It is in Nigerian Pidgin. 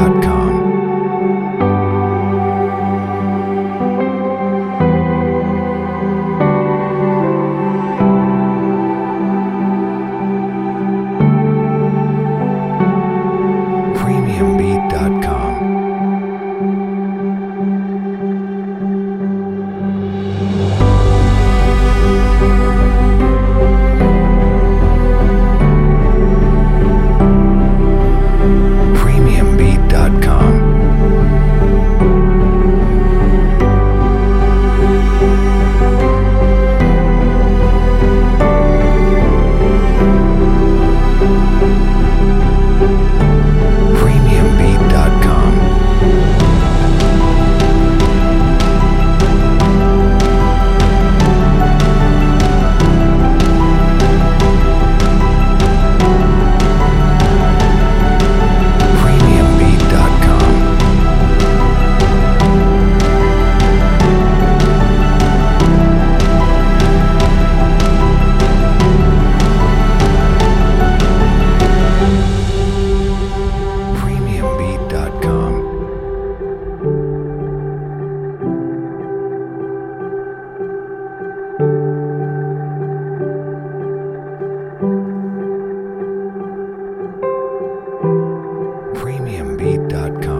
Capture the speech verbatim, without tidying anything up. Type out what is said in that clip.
dot com. premium beat dot com. premium beat dot com. premium beat dot com. premium beat dot com. premium beat dot com. premium beat dot com.